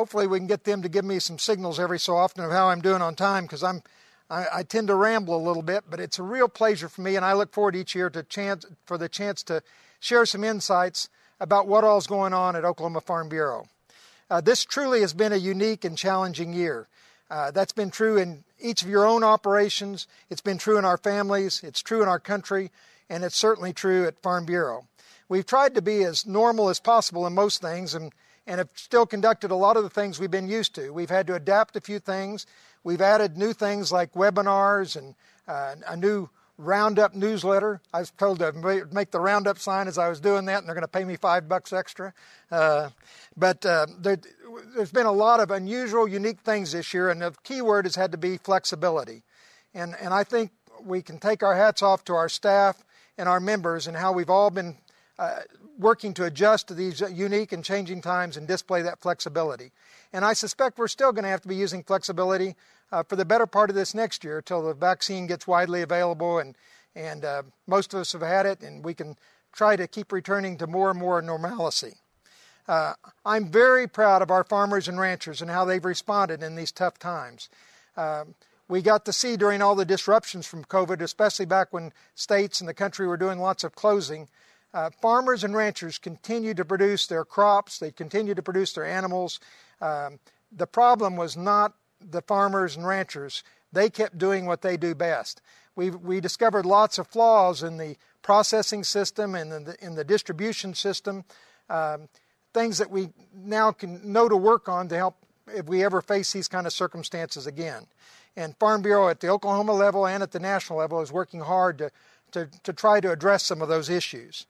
Hopefully we can get them to give me some signals every so often of how I'm doing on time, because I tend to ramble a little bit, but it's a real pleasure for me, and I look forward each year for the chance to share some insights about what all's going on at Oklahoma Farm Bureau. This truly has been a unique and challenging year. That's been true in each of your own operations. It's been true in our families. It's true in our country, and it's certainly true at Farm Bureau. We've tried to be as normal as possible in most things, and have still conducted a lot of the things we've been used to. We've had to adapt a few things. We've added new things like webinars and a new Roundup newsletter. I was told to make the Roundup sign as I was doing that, and they're going to pay me $5 extra. But there's been a lot of unusual, unique things this year, and the key word has had to be flexibility. And I think we can take our hats off to our staff and our members and how we've all been working to adjust to these unique and changing times and display that flexibility. And I suspect we're still going to have to be using flexibility for the better part of this next year until the vaccine gets widely available and most of us have had it, and we can try to keep returning to more and more normalcy. I'm very proud of our farmers and ranchers and how they've responded in these tough times. We got to see during all the disruptions from COVID, especially back when states and the country were doing lots of closing, farmers and ranchers continue to produce their crops. They continue to produce their animals. The problem was not the farmers and ranchers. They kept doing what they do best. We discovered lots of flaws in the processing system and in the distribution system, things that we now can know to work on to help if we ever face these kind of circumstances again. And Farm Bureau at the Oklahoma level and at the national level is working hard to try to address some of those issues.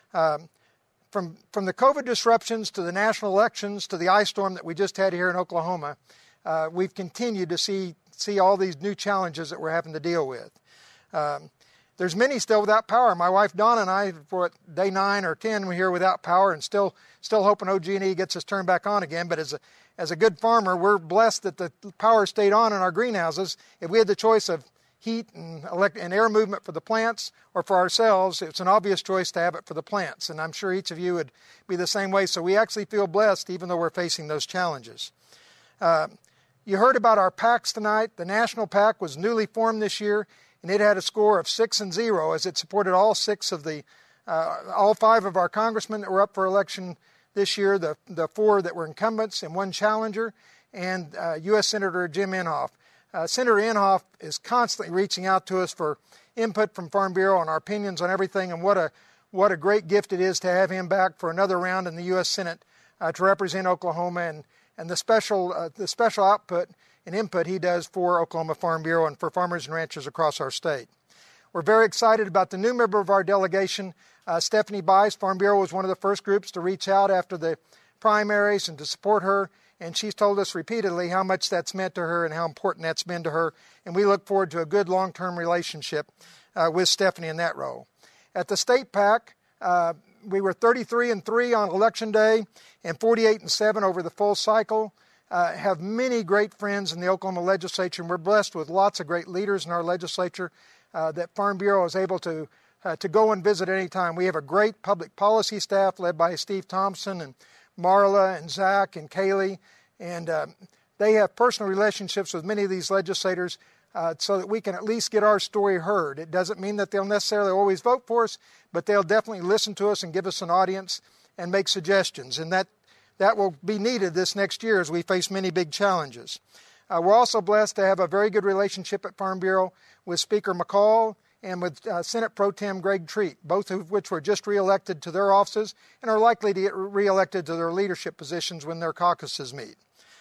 From the COVID disruptions to the national elections to the ice storm that we just had here in Oklahoma, we've continued to see all these new challenges that we're having to deal with. There's many still without power. My wife Donna and I, for day 9 or 10, we're here without power and still hoping OG&E gets us turned back on again. But as a good farmer, we're blessed that the power stayed on in our greenhouses. If we had the choice of heat and air movement for the plants or for ourselves, it's an obvious choice to have it for the plants. And I'm sure each of you would be the same way. So we actually feel blessed even though we're facing those challenges. You heard about our PACs tonight. The National PAC was newly formed this year, and it had a score of 6-0 as it supported all 5 of our congressmen that were up for election this year, the 4 that were incumbents and 1 challenger, and U.S. Senator Jim Inhofe. Senator Inhofe is constantly reaching out to us for input from Farm Bureau on our opinions on everything, and what a great gift it is to have him back for another round in the U.S. Senate to represent Oklahoma and the special output and input he does for Oklahoma Farm Bureau and for farmers and ranchers across our state. We're very excited about the new member of our delegation, Stephanie Bice. Farm Bureau was one of the first groups to reach out after the primaries and to support her, and she's told us repeatedly how much that's meant to her and how important that's been to her, and we look forward to a good long-term relationship with Stephanie in that role. At the state PAC, we were 33-3 on Election Day and 48-7 over the full cycle. Have many great friends in the Oklahoma legislature, and we're blessed with lots of great leaders in our legislature that Farm Bureau is able to go and visit any time. We have a great public policy staff led by Steve Thompson and Marla and Zach and Kaylee, and they have personal relationships with many of these legislators so that we can at least get our story heard. It doesn't mean that they'll necessarily always vote for us, but they'll definitely listen to us and give us an audience and make suggestions, and that will be needed this next year as we face many big challenges. We're also blessed to have a very good relationship at Farm Bureau with Speaker McCall and with Senate Pro Tem Greg Treat, both of which were just reelected to their offices and are likely to get reelected to their leadership positions when their caucuses meet.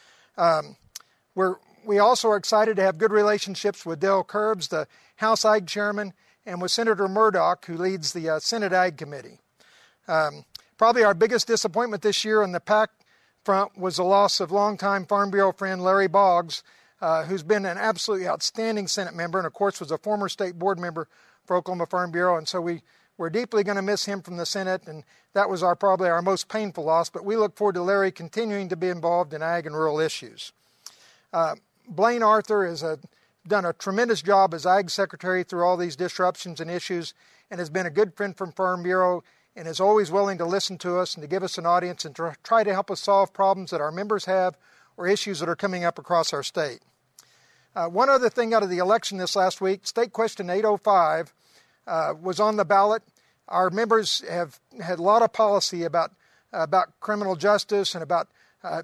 We also are excited to have good relationships with Dale Curbs, the House Ag Chairman, and with Senator Murdoch, who leads the Senate Ag Committee. Probably our biggest disappointment this year on the PAC front was the loss of longtime Farm Bureau friend Larry Boggs, who's been an absolutely outstanding Senate member and, of course, was a former state board member for Oklahoma Farm Bureau. And so we're deeply going to miss him from the Senate, and that was probably our most painful loss. But we look forward to Larry continuing to be involved in ag and rural issues. Blaine Arthur has done a tremendous job as Ag Secretary through all these disruptions and issues and has been a good friend from Farm Bureau and is always willing to listen to us and to give us an audience and to try to help us solve problems that our members have or issues that are coming up across our state. One other thing out of the election this last week, State Question 805 was on the ballot. Our members have had a lot of policy about criminal justice and about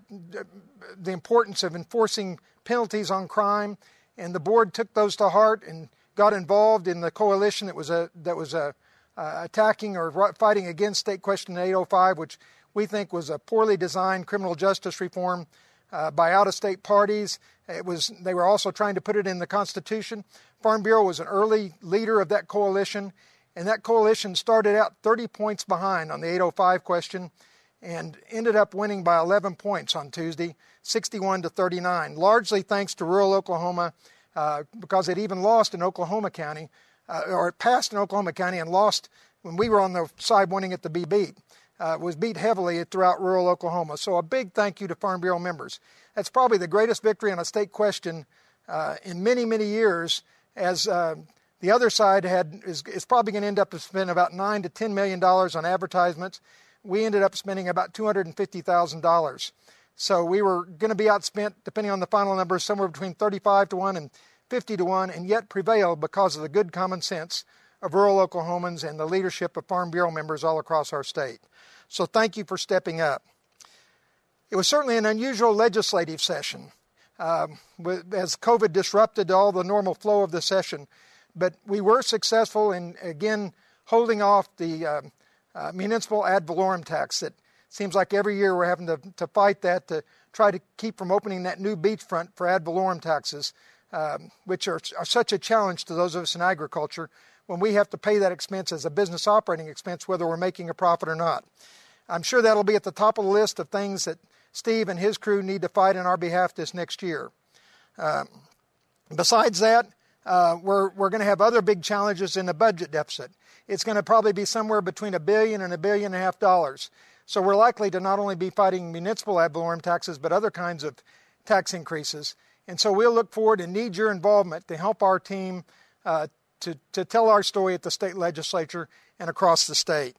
the importance of enforcing penalties on crime, and the board took those to heart and got involved in the coalition that was attacking or fighting against State Question 805, which we think was a poorly designed criminal justice reform by out-of-state parties. They were also trying to put it in the Constitution. Farm Bureau was an early leader of that coalition, and that coalition started out 30 points behind on the 805 question and ended up winning by 11 points on Tuesday, 61-39, largely thanks to rural Oklahoma, because it even lost in Oklahoma County, or it passed in Oklahoma County and lost when we were on the side wanting it to be beat. Was beat heavily throughout rural Oklahoma. So a big thank you to Farm Bureau members. That's probably the greatest victory on a state question in many, many years, as the other side is probably going to end up spending about $9 to $10 million on advertisements. We ended up spending about $250,000. So we were going to be outspent, depending on the final numbers, somewhere between 35 to 1 and 50 to 1, and yet prevailed because of the good common sense of rural Oklahomans and the leadership of Farm Bureau members all across our state. So thank you for stepping up. It was certainly an unusual legislative session, as COVID disrupted all the normal flow of the session. But we were successful in, again, holding off the municipal ad valorem tax. It seems like every year we're having to fight that to try to keep from opening that new beachfront for ad valorem taxes, which are such a challenge to those of us in agriculture when we have to pay that expense as a business operating expense, whether we're making a profit or not. I'm sure that'll be at the top of the list of things that Steve and his crew need to fight on our behalf this next year. Besides that, we're going to have other big challenges in the budget deficit. It's going to probably be somewhere between $1 billion and $1.5 billion. So we're likely to not only be fighting municipal ad valorem taxes, but other kinds of tax increases. And so we'll look forward and need your involvement to help our team to tell our story at the state legislature and across the state.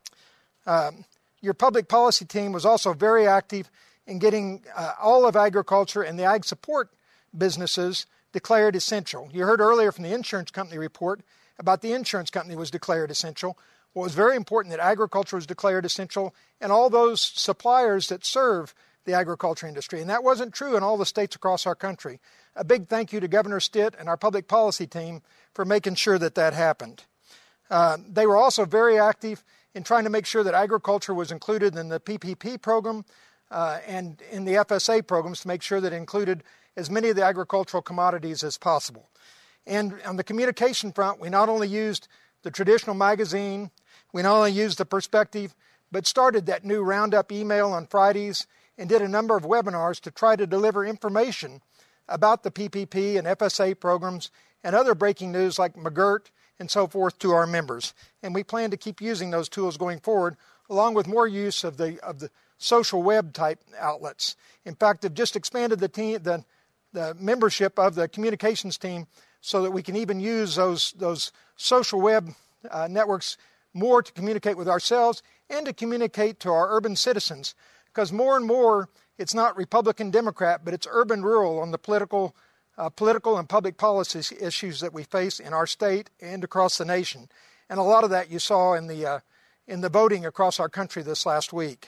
Your public policy team was also very active in getting all of agriculture and the ag support businesses declared essential. You heard earlier from the insurance company report about the insurance company was declared essential. Well, it was very important that agriculture was declared essential and all those suppliers that serve the agriculture industry. And that wasn't true in all the states across our country. A big thank you to Governor Stitt and our public policy team for making sure that that happened. They were also very active in trying to make sure that agriculture was included in the PPP program and in the FSA programs to make sure that it included as many of the agricultural commodities as possible. And on the communication front, we not only used the traditional magazine, we not only used the Perspective, but started that new Roundup email on Fridays and did a number of webinars to try to deliver information about the PPP and FSA programs and other breaking news like McGirt and so forth to our members. And we plan to keep using those tools going forward, along with more use of the social web type outlets. In fact, they've just expanded the membership of the communications team so that we can even use those social web networks more to communicate with ourselves and to communicate to our urban citizens. Because more and more, it's not Republican, Democrat, but it's urban-rural on the political and public policy issues that we face in our state and across the nation. And a lot of that you saw in the voting across our country this last week.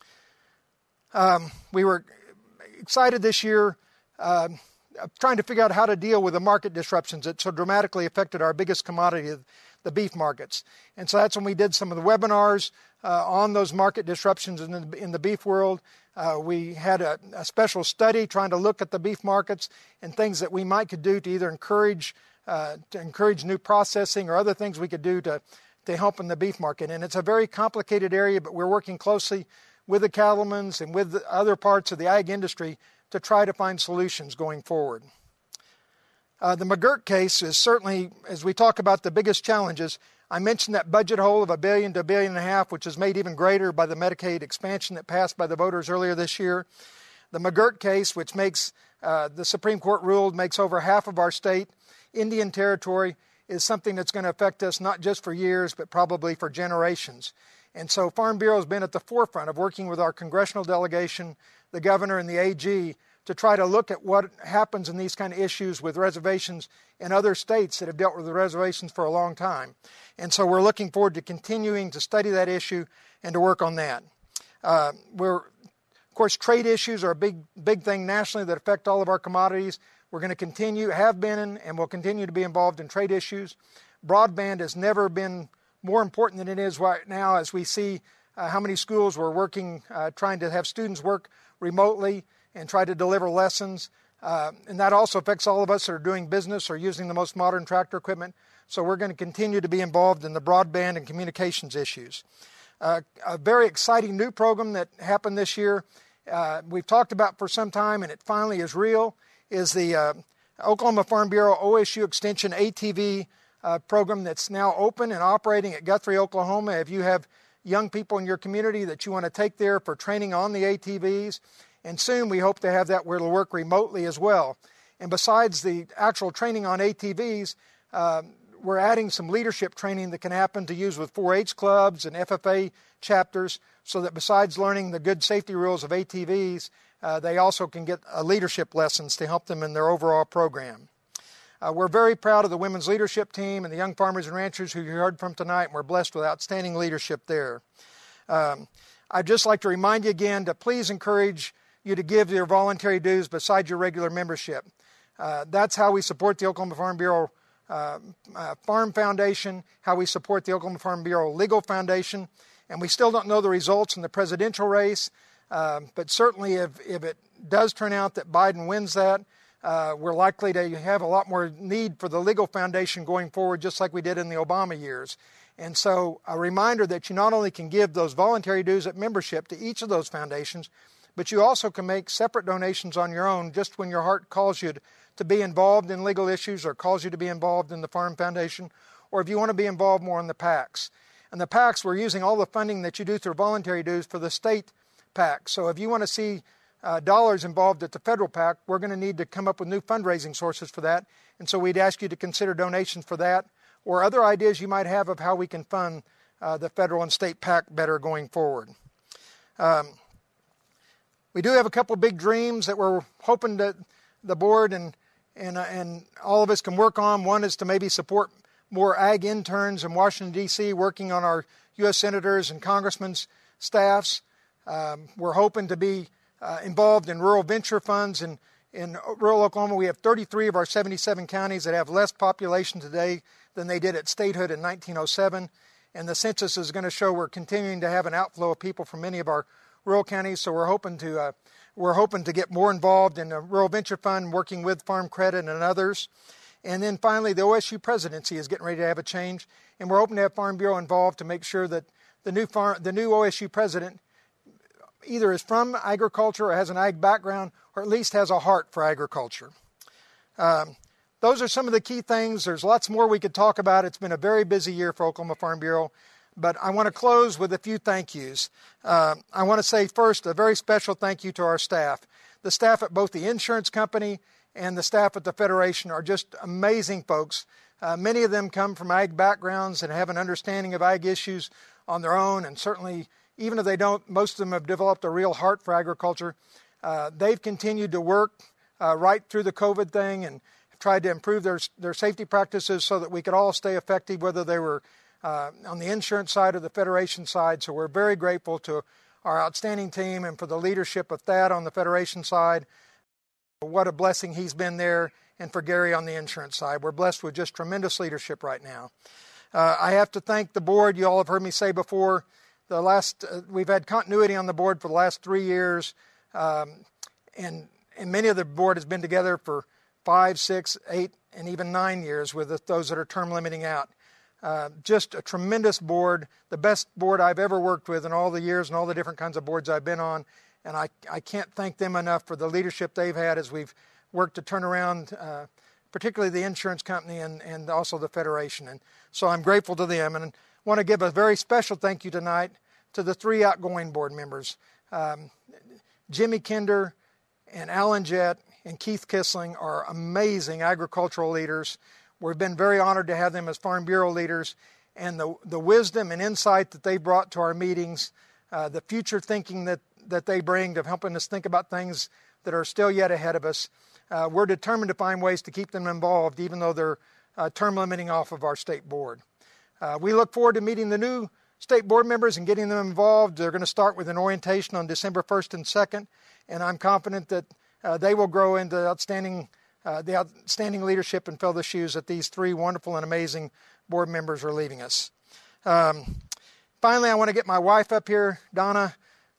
We were excited this year trying to figure out how to deal with the market disruptions that so dramatically affected our biggest commodity, the beef markets. And so that's when we did some of the webinars on those market disruptions in the beef world. We had a special study trying to look at the beef markets and things that we could do to either encourage new processing or other things we could do to help in the beef market. And it's a very complicated area, but we're working closely with the cattlemen's and with other parts of the ag industry to try to find solutions going forward. The McGirt case is certainly, as we talk about the biggest challenges, I mentioned that budget hole of $1 billion to $1.5 billion, which is made even greater by the Medicaid expansion that passed by the voters earlier this year. The McGirt case, which makes the Supreme Court ruled makes over half of our state Indian territory, is something that's going to affect us not just for years, but probably for generations. And so Farm Bureau has been at the forefront of working with our congressional delegation, the governor, and the AG to try to look at what happens in these kind of issues with reservations in other states that have dealt with the reservations for a long time. And so we're looking forward to continuing to study that issue and to work on that. Of course, trade issues are a big thing nationally that affect all of our commodities. We're going to continue, have been, and will continue to be involved in trade issues. Broadband has never been more important than it is right now as we see how many schools we're working, trying to have students work remotely and try to deliver lessons. And that also affects all of us that are doing business or using the most modern tractor equipment. So we're going to continue to be involved in the broadband and communications issues. A very exciting new program that happened this year, we've talked about for some time, and it finally is real, is the Oklahoma Farm Bureau OSU Extension ATV program that's now open and operating at Guthrie, Oklahoma. If you have young people in your community that you want to take there for training on the ATVs, and soon we hope to have that where it'll work remotely as well. And besides the actual training on ATVs, we're adding some leadership training that can happen to use with 4-H clubs and FFA chapters, so that besides learning the good safety rules of ATVs, they also can get leadership lessons to help them in their overall program. We're very proud of the women's leadership team and the young farmers and ranchers who you heard from tonight, and we're blessed with outstanding leadership there. I'd just like to remind you again to please encourage you to give your voluntary dues besides your regular membership. That's how we support the Oklahoma Farm Bureau Farm Foundation, how we support the Oklahoma Farm Bureau Legal Foundation, and we still don't know the results in the presidential race, but certainly if it does turn out that Biden wins that, we're likely to have a lot more need for the Legal Foundation going forward, just like we did in the Obama years. And so a reminder that you not only can give those voluntary dues at membership to each of those foundations, but you also can make separate donations on your own just when your heart calls you to be involved in legal issues or calls you to be involved in the Farm Foundation, or if you want to be involved more in the PACs. And the PACs, we're using all the funding that you do through voluntary dues for the state PAC. So if you want to see dollars involved at the federal PAC, we're going to need to come up with new fundraising sources for that. And so we'd ask you to consider donations for that or other ideas you might have of how we can fund the federal and state PAC better going forward. We do have a couple of big dreams that we're hoping that the board and all of us can work on. One is to maybe support more ag interns in Washington, D.C., working on our U.S. senators and congressmen's staffs. We're hoping to be involved in rural venture funds. In rural Oklahoma, we have 33 of our 77 counties that have less population today than they did at statehood in 1907. And the census is going to show we're continuing to have an outflow of people from many of our rural counties. So we're hoping to get more involved in the Rural Venture Fund, working with Farm Credit and others. And then finally, the OSU presidency is getting ready to have a change, and we're hoping to have Farm Bureau involved to make sure that the new OSU president either is from agriculture or has an ag background, or at least has a heart for agriculture. Those are some of the key things. There's lots more we could talk about. It's been a very busy year for Oklahoma Farm Bureau, but I want to close with a few thank yous. I want to say first a very special thank you to our staff. The staff at both the insurance company and the staff at the Federation are just amazing folks. Many of them come from ag backgrounds and have an understanding of ag issues on their own, and certainly, even if they don't, most of them have developed a real heart for agriculture. They've continued to work right through the COVID thing and tried to improve their safety practices so that we could all stay effective, whether they were on the insurance side or the Federation side. So we're very grateful to our outstanding team and for the leadership of Thad on the Federation side. What a blessing he's been there, and for Gary on the insurance side. We're blessed with just tremendous leadership right now. I have to thank the board. You all have heard me say before, we've had continuity on the board for the last 3 years, and many of the board has been together for 5, 6, 8, and even 9 years with those that are term limiting out. Just a tremendous board, the best board I've ever worked with in all the years and all the different kinds of boards I've been on. And I can't thank them enough for the leadership they've had as we've worked to turn around, particularly the insurance company and also the Federation. And so I'm grateful to them. And I want to give a very special thank you tonight to the 3 outgoing board members. Jimmy Kinder and Alan Jett and Keith Kissling are amazing agricultural leaders. We've been very honored to have them as Farm Bureau leaders. and the wisdom and insight that they brought to our meetings, the future thinking that they bring to helping us think about things that are still yet ahead of us. We're determined to find ways to keep them involved, even though they're term limiting off of our state board. We look forward to meeting the new state board members and getting them involved. They're going to start with an orientation on December 1st and 2nd, and I'm confident that they will grow into the outstanding leadership and fill the shoes that these three wonderful and amazing board members are leaving us. Finally, I want to get my wife up here, Donna.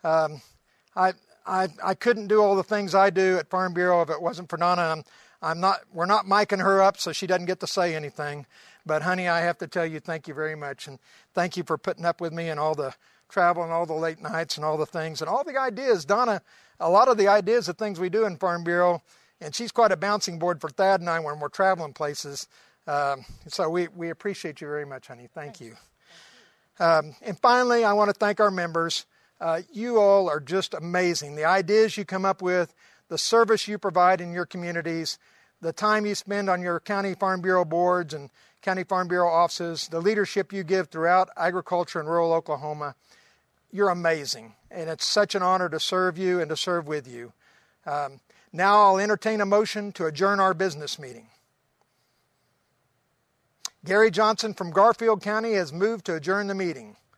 I couldn't do all the things I do at Farm Bureau if it wasn't for Donna. We're not micing her up so she doesn't get to say anything. But honey, I have to tell you, thank you very much. And thank you for putting up with me and all the travel and all the late nights and all the things and all the ideas. Donna, a lot of the ideas of things we do in Farm Bureau, and she's quite a bouncing board for Thad and I when we're traveling places. So we appreciate you very much, honey. Thank you. And finally, I want to thank our members. You all are just amazing. The ideas you come up with, the service you provide in your communities, the time you spend on your county Farm Bureau boards and county Farm Bureau offices, the leadership you give throughout agriculture in rural Oklahoma. You're amazing, and it's such an honor to serve you and to serve with you. Now I'll entertain a motion to adjourn our business meeting. Gary Johnson from Garfield County has moved to adjourn the meeting.